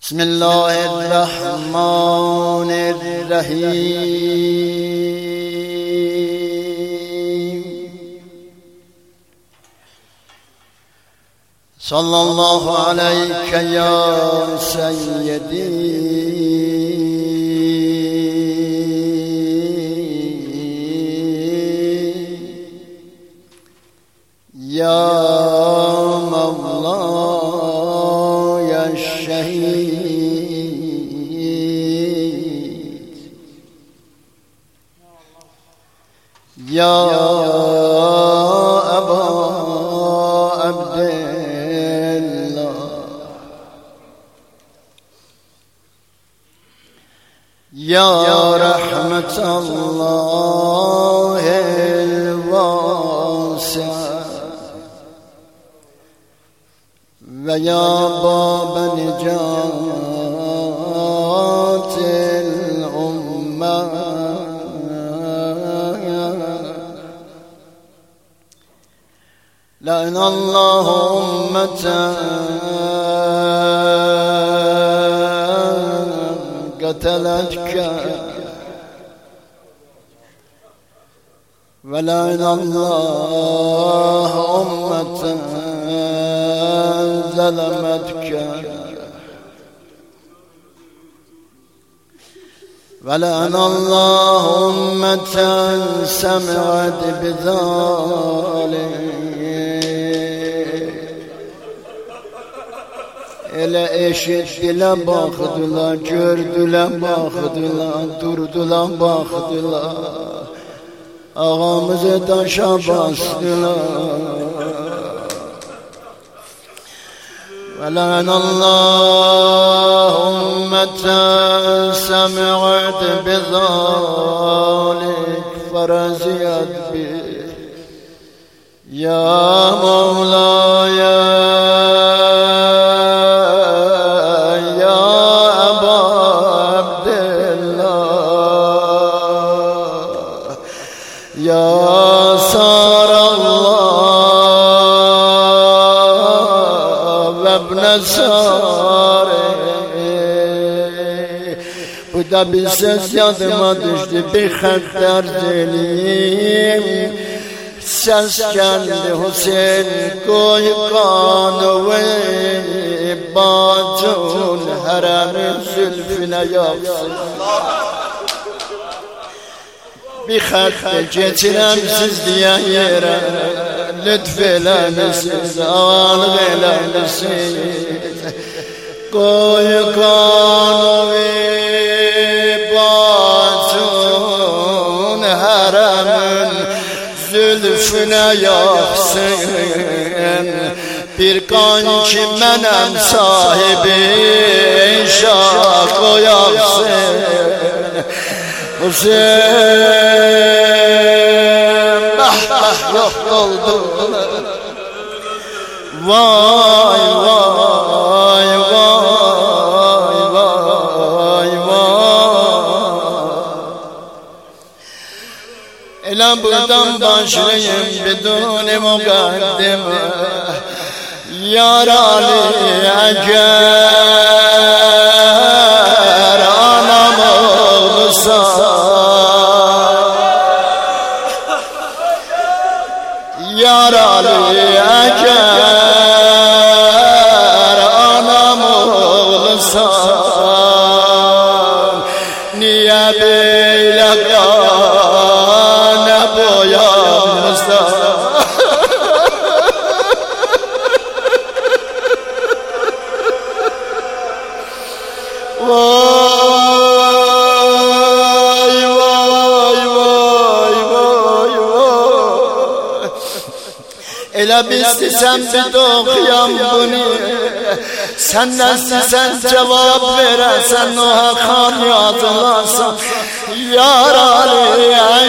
بسم الله الرحمن الرحیم. صلی الله علیک یا سیدی یا مولای الشهید یا ابا عبدالله یا رحمت الله الواسع و یا باب نجات الامه لعن الله امة قتلتك ولعن الله امة ظلمتك ولعن الله أمة سمعت بذلك Ele eşittiler baktılar, gördüler baktılar, durdular baktılar, ağamızı taşa bastılar. ولعن الله أمة سمعت بذلك فرزيت به يا مولاي يا أبا عبد الله يا سار Sare. Bu da bir ses yadıma düştü, bir hatter zelim. Ses geldi Hüseyin koy kanı ve bacun harem zülfüne yaksın. Bir hatter geçirem siz diye yere lütfeyleniz, ağalık eyleniz. Koy kanı ve bacun haremin zülfüne yaksın. Bir kan ki menem sahibi şah koyaksın. Hüseyin yok oldu. Vay vay vay vay vay. Ela buradan başlayayım bidun mukaddime. Yar Ali eğer anam olsa, Yar Ali eğer anam olsan, niye böyle kana boyamızdan? Vay vay vay vay vay. Ele bizsen bir dokuyam bunu, sen sen cevap veresen o hakan yazılasan. Yar Ali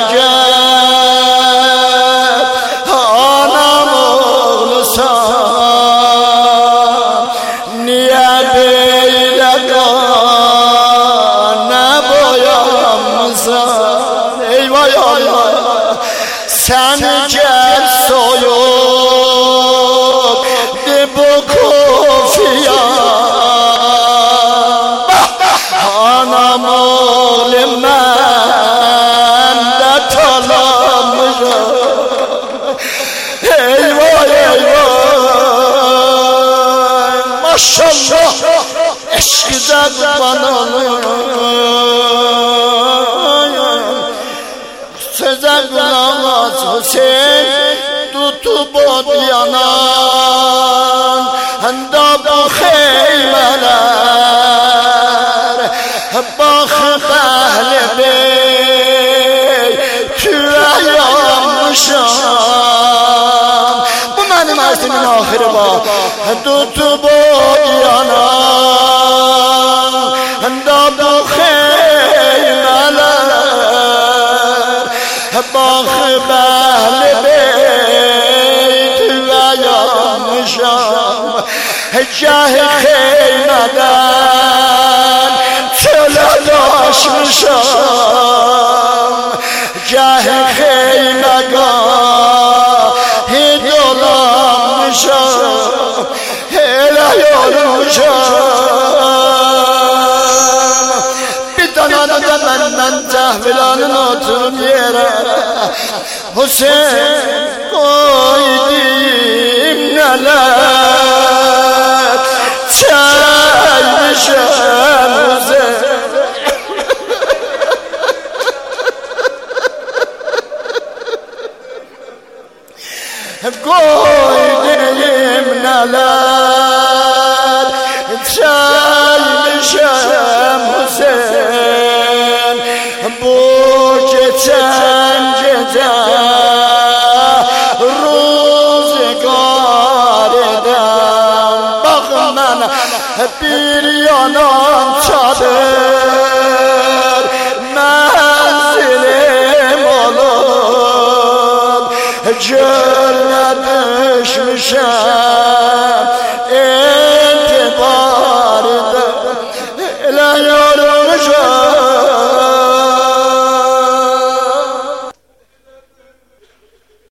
eğer anam olsan, niye böyle kana boyamızsan? Eyvah eyvah, sen gel soyup de bu kofiya. عشق زد بانالım Söze kulağız Hüseyin tutup od yanan Da bu xeymeler Bak Behli Bey Tüve yanmışam Bu benim ersimin ahiri bak Tutup od yanan Da bu xeymeler Bak Behli Bey Tüve yanmışam Cahil xeymeden çöle taşmışam Cahil xeymegahı dolanmışam Hele yormuşam Bir tane de benden cahvilanın oturum yere Hüseyin koydum neler